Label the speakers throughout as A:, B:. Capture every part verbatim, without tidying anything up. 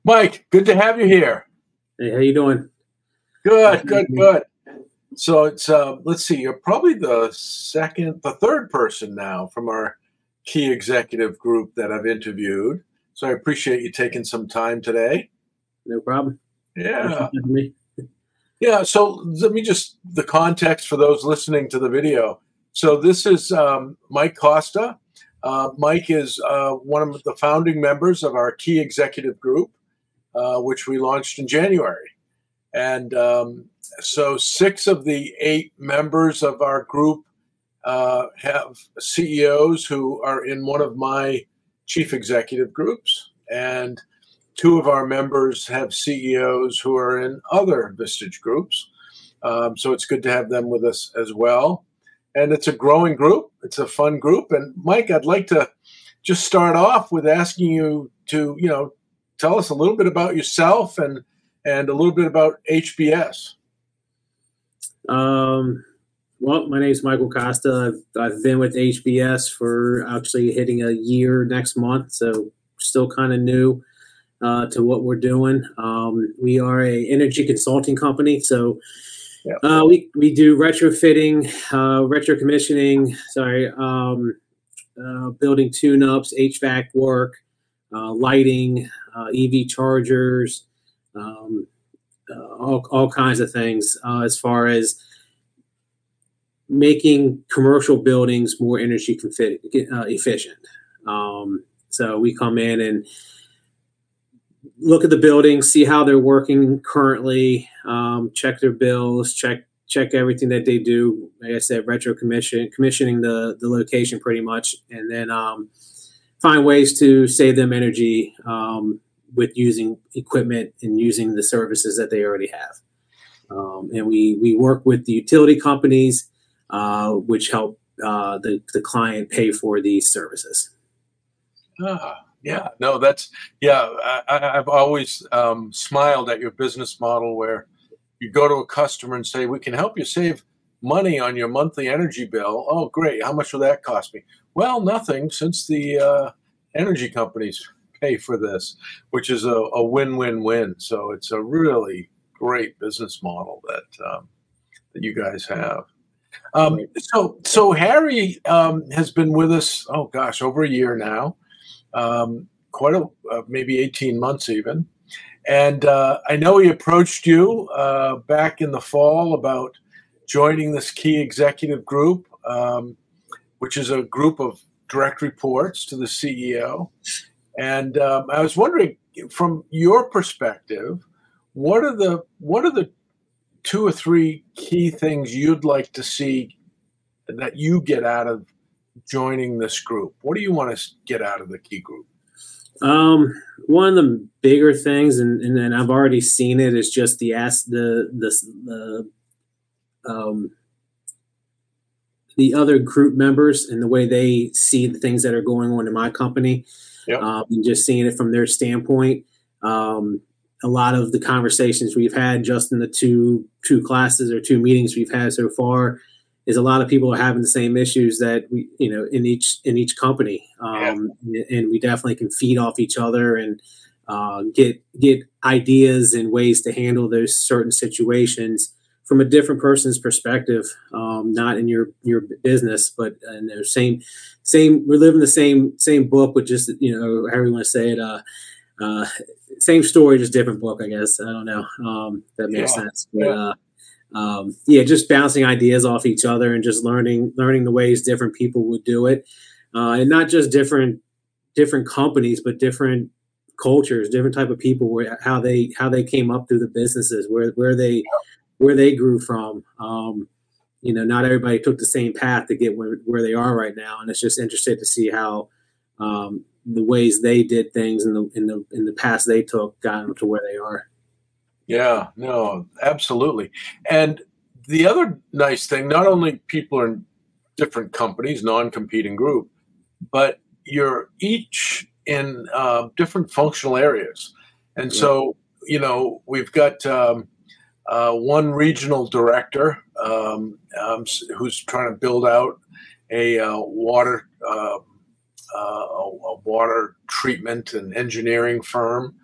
A: Mike, good to have you here.
B: Hey, how you doing?
A: Good, good, good. So it's uh, let's see, you're probably the second, the third person now from our key executive group that I've interviewed. So I appreciate you taking some time today.
B: No problem.
A: Yeah.
B: Me.
A: Yeah. So let me just the context for those listening to the video. So this is um, Mike Costa. Uh, Mike is uh, one of the founding members of our key executive group, uh, which we launched in January. And um, so six of the eight members of our group uh, have C E Os who are in one of my chief executive groups. And two of our members have C E Os who are in other Vistage groups. Um, so it's good to have them with us as well. And it's a growing group. It's a fun group. And Mike, I'd like to just start off with asking you to, you know, tell us a little bit about yourself and and a little bit about H B S.
B: Um, well, my name is Michael Costa. I've, I've been with H B S for actually hitting a year next month, so still kind of new uh, to what we're doing. Um, we are a energy consulting company, so
A: yeah.
B: uh, we we do retrofitting, uh, retro commissioning. Sorry, um, uh, building tune-ups, H V A C work, uh, lighting, uh, E V chargers. Um, uh, all, all kinds of things uh, as far as making commercial buildings more energy confi- uh, efficient. Um, so we come in and look at the buildings, see how they're working currently, um, check their bills, check check everything that they do. Like I said, retro commission, commissioning the, the location pretty much, and then um, find ways to save them energy um, with using equipment and using the services that they already have. Um, and we, we work with the utility companies, uh, which help uh, the, the client pay for these services.
A: Ah, yeah, no, that's, yeah, I, I've always um, smiled at your business model where you go to a customer and say, we can help you save money on your monthly energy bill. Oh, great. How much will that cost me? Well, nothing, since the uh, energy companies pay for this, which is a, a win-win-win. So it's a really great business model that um, that you guys have. Um, so so Harry um, has been with us, oh gosh, over a year now, um, quite a uh, maybe eighteen months even. And uh, I know he approached you uh, back in the fall about joining this key executive group, um, which is a group of direct reports to the C E O. And um, I was wondering, from your perspective, what are the what are the two or three key things you'd like to see that you get out of joining this group? What do you want to get out of the key group?
B: Um, one of the bigger things, and, and, and I've already seen it, is just the ask the the the um, the other group members and the way they see the things that are going on in my company.
A: Yep.
B: Um, and just seeing it from their standpoint. Um, a lot of the conversations we've had just in the two two classes or two meetings we've had so far is a lot of people are having the same issues that we, you know, in each in each company, um, yeah. And we definitely can feed off each other and uh, get get ideas and ways to handle those certain situations from a different person's perspective, um, not in your your business, but in the same same. We're living the same same book, with just, you know, however you want to say it. Uh, uh, same story, just different book, I guess. I don't know. Um, that makes
A: Yeah.
B: sense. But uh, um, yeah, just bouncing ideas off each other and just learning learning the ways different people would do it, uh, and not just different different companies, but different cultures, different type of people, where how they how they came up through the businesses, where where they where they grew from. Um, you know, not everybody took the same path to get where, where they are right now, and it's just interesting to see how um, the ways they did things in the in the in the past they took got them to where they are.
A: Yeah, no, absolutely. And the other nice thing, not only people are in different companies, non-competing group, but you're each in uh, different functional areas. And so, you know, we've got um, uh, one regional director um, um, who's trying to build out a uh, water uh, uh, a water treatment and engineering firm.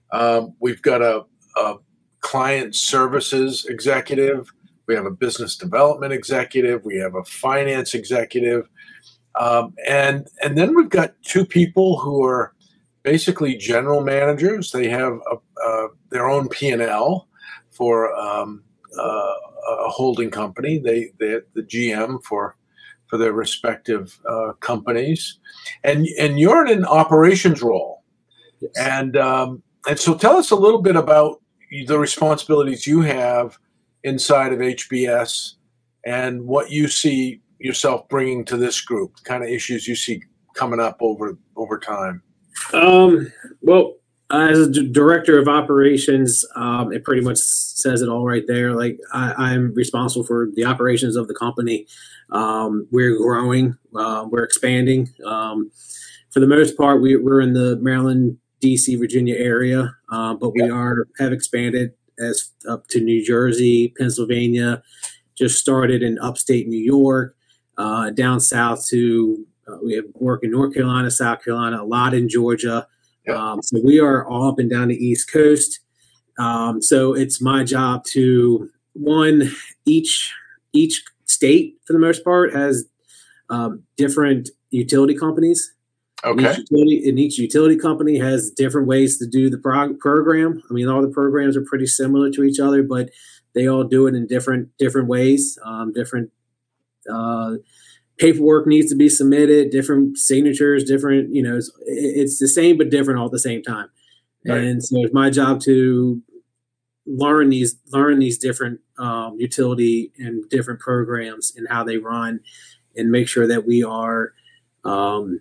A: Um, we've got a, a client services executive. We have a business development executive. We have a finance executive. Um, and and then we've got two people who are basically general managers. They have a, uh, their own P and L for um, uh, a holding company. They they the G M for for their respective uh, companies, and and you're in an operations role.
B: Yes.
A: And um, and so tell us a little bit about the responsibilities you have inside of H B S and what you see yourself bringing to this group, the kind of issues you see coming up over over time.
B: Um, well, as a d- director of operations, um, it pretty much says it all right there. Like I, I'm responsible for the operations of the company. Um, we're growing, uh, we're expanding. Um, for the most part, we, we're in the Maryland, D C, Virginia area, uh, but we
A: Yep.
B: are have expanded as up to New Jersey, Pennsylvania. Just started in upstate New York, uh, down south to uh, we have work in North Carolina, South Carolina, a lot in Georgia.
A: Yep.
B: Um, so we are all up and down the East Coast. Um, so it's my job to one each each state for the most part has um, different utility companies. And
A: Okay.
B: each utility, and each utility company has different ways to do the prog- program. I mean, all the programs are pretty similar to each other, but they all do it in different different ways. Um, different uh, paperwork needs to be submitted, different signatures, different. You know, it's, it's the same but different all at the same time.
A: Right.
B: And so it's my job to learn these learn these different um, utility and different programs and how they run, and make sure that we are. Um,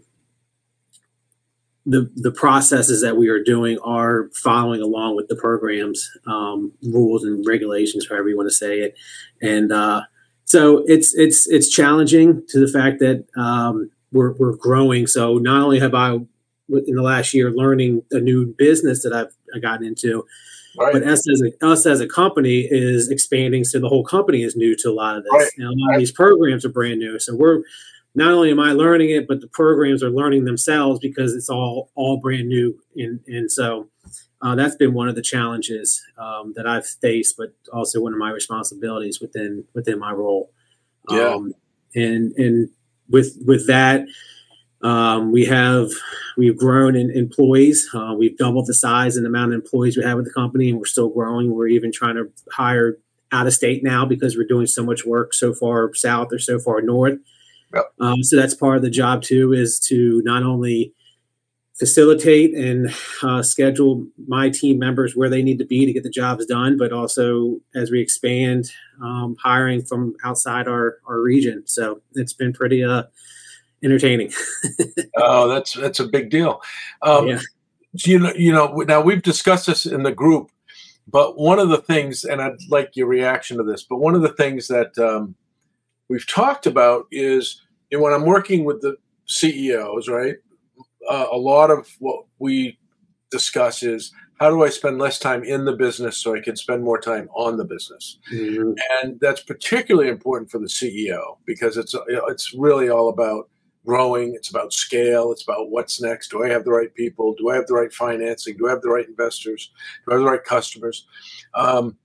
B: the the processes that we are doing are following along with the program's um, rules and regulations, however you want to say it, and uh, so it's it's it's challenging to the fact that um, we're we're growing. So not only have I in the last year learning a new business that I've I gotten into,
A: Right.
B: but us as a us as a company is expanding. So the whole company is new to a lot of this.
A: Right.
B: And a lot of these programs are brand new. So we're not only am I learning it, but the programs are learning themselves because it's all all brand new. And and so uh, that's been one of the challenges um, that I've faced, but also one of my responsibilities within within my role.
A: Yeah.
B: Um, and and with with that, um, we have we've grown in employees. Uh, we've doubled the size and amount of employees we have with the company, and we're still growing. We're even trying to hire out of state now because we're doing so much work so far south or so far north.
A: Yep.
B: Um, so that's part of the job too, is to not only facilitate and uh, schedule my team members where they need to be to get the jobs done, but also as we expand, um, hiring from outside our, our region. So it's been pretty uh, entertaining.
A: Oh, that's that's a big deal. Um,
B: Yeah.
A: You know, you know. Now we've discussed this in the group, but one of the things, and I'd like your reaction to this, but one of the things that um, we've talked about is, you know, when I'm working with the C E Os, right? Uh, a lot of what we discuss is how do I spend less time in the business so I can spend more time on the business,
B: Mm-hmm.
A: and that's particularly important for the C E O because it's you know, it's really all about growing. It's about scale. It's about what's next. Do I have the right people? Do I have the right financing? Do I have the right investors? Do I have the right customers? Um,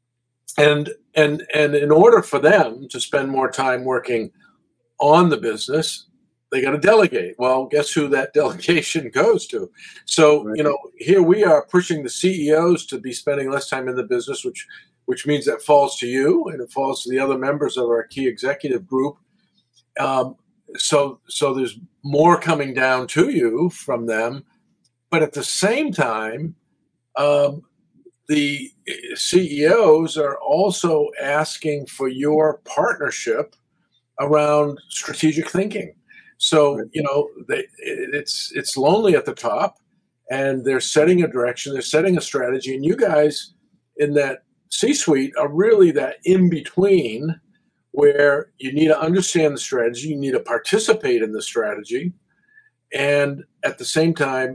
A: and and and in order for them to spend more time working on the business, they got to delegate. Well, guess who that delegation goes to? So,
B: Right.
A: you know, here we are pushing the C E Os to be spending less time in the business, which which means that falls to you and it falls to the other members of our key executive group. Um, so, so there's more coming down to you from them, but at the same time, um, the C E Os are also asking for your partnership around strategic thinking. So,
B: Right.
A: you know, they, it's it's lonely at the top, and they're setting a direction, they're setting a strategy, and you guys in that C-suite are really that in between, where you need to understand the strategy, you need to participate in the strategy, and at the same time,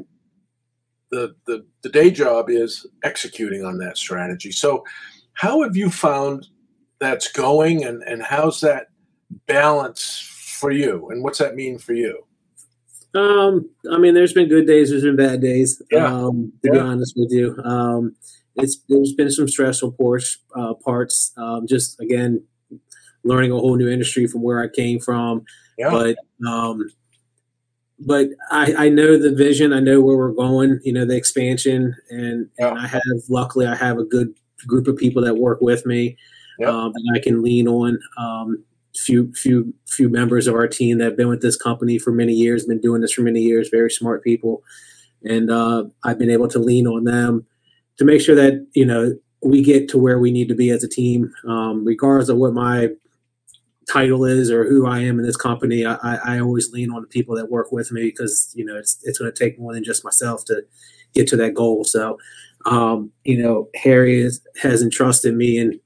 A: the the, the day job is executing on that strategy. So, how have you found that's going, and and how's that balance for you, and what's that mean for you?
B: Um, I mean, there's been good days, there's been bad days.
A: Yeah.
B: Um, to be
A: Yeah.
B: honest with you, um, it's there's been some stressful ports, uh, parts. Um, just again, learning a whole new industry from where I came from,
A: Yeah.
B: but um, but I, I know the vision. I know where we're going. You know, the expansion, and
A: Yeah.
B: and I have luckily I have a good group of people that work with me
A: Yep.
B: um, that I can lean on. Um, few few few members of our team that have been with this company for many years, been doing this for many years. Very smart people, and uh, I've been able to lean on them to make sure that you know we get to where we need to be as a team, um, regardless of what my title is or who I am in this company. I, I always lean on the people that work with me because you know it's it's going to take more than just myself to get to that goal. So, um, you know, Harry is, has entrusted me and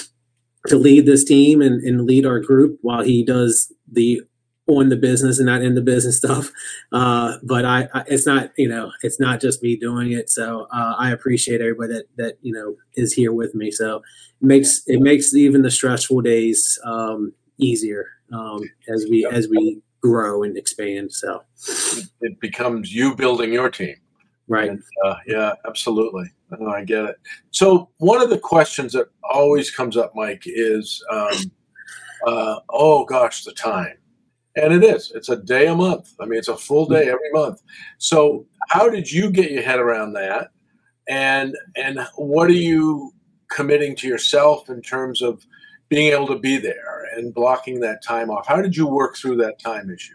B: to lead this team and, and lead our group while he does the on the business and not in the business stuff. Uh, but I, I, it's not, you know, it's not just me doing it. So uh, I appreciate everybody that, that, you know, is here with me. So it makes, it makes even the stressful days um, easier um, as we, as we grow and expand. So
A: it becomes you building your team.
B: Right.
A: And, uh, yeah, absolutely. Oh, I get it. So one of the questions that always comes up, Mike, is, um, uh, oh gosh, the time. And it is. It's a day a month. I mean, it's a full day every month. So how did you get your head around that? And and what are you committing to yourself in terms of being able to be there and blocking that time off? How did you work through that time issue?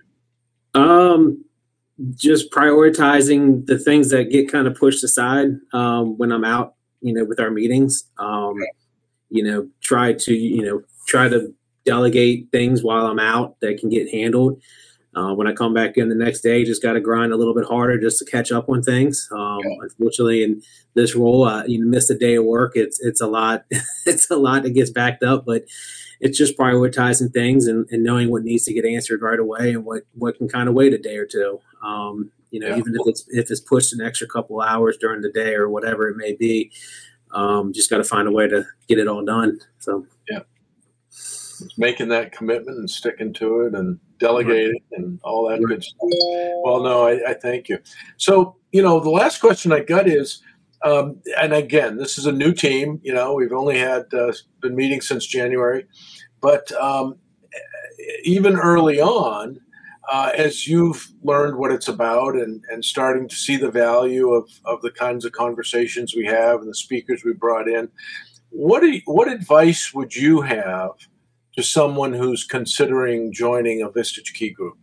B: Um, just prioritizing the things that get kind of pushed aside um, when I'm out, you know, with our meetings. Um, you know, try to, you know, try to delegate things while I'm out that can get handled. Uh, when I come back in the next day, just got to grind a little bit harder just to catch up on things. Um, yeah. Unfortunately, in this role, uh, you miss a day of work. It's it's a lot. It's a lot that gets backed up, but it's just prioritizing things and, and knowing what needs to get answered right away and what, what can kind of wait a day or two. Um, you know, yeah. even if it's if it's pushed an extra couple hours during the day or whatever it may be, um, just got to find a way to get it all done. So
A: yeah. Making that commitment and sticking to it and delegating right. and all that right. good stuff. Well, no, I, I thank you. So, you know, the last question I got is, um, and again, this is a new team. You know, we've only had uh, been meeting since January, but um, even early on, uh, as you've learned what it's about and, and starting to see the value of, of the kinds of conversations we have and the speakers we brought in, what do you, what advice would you have to someone who's considering joining a Vistage Key Group?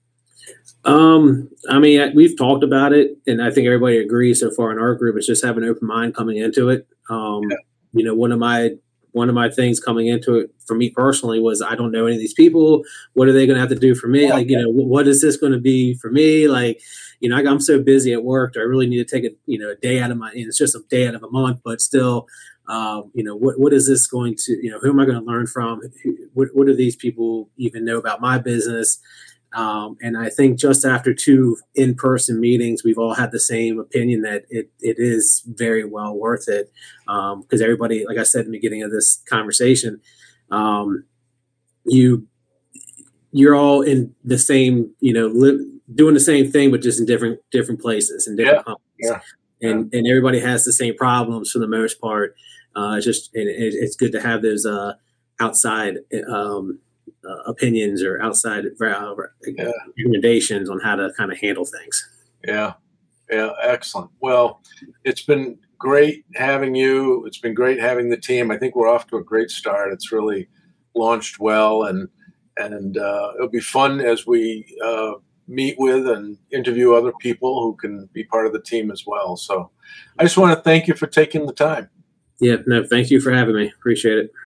B: Um, I mean, we've talked about it, and I think everybody agrees so far in our group. It's just having an open mind coming into it. Um, yeah. You know, one of my one of my things coming into it for me personally was I don't know any of these people. What are they going to have to do for me? Yeah. Like, you know, what is this going to be for me? Like, you know, I'm so busy at work. Do I really need to take a you know a day out of my? And it's just a day out of a month, but still. Um, you know, what what is this going to, you know, who am I going to learn from? What, what do these people even know about my business? Um, and I think just after two in-person meetings, we've all had the same opinion that it it is very well worth it. Um, because everybody, like I said in the beginning of this conversation, um, you, you're all in the same, you know, live, doing the same thing, but just in different, different places and different
A: yeah.
B: companies.
A: Yeah.
B: And, and everybody has the same problems for the most part. Uh, it's just it, it's good to have those uh, outside um, uh, opinions or outside uh, yeah. recommendations on how to kind of handle things.
A: Yeah, yeah, excellent. Well, it's been great having you. It's been great having the team. I think we're off to a great start. It's really launched well, and and uh, it'll be fun as we uh, meet with and interview other people who can be part of the team as well. So I just want to thank you for taking the time.
B: Yeah, no, thank you for having me. Appreciate it.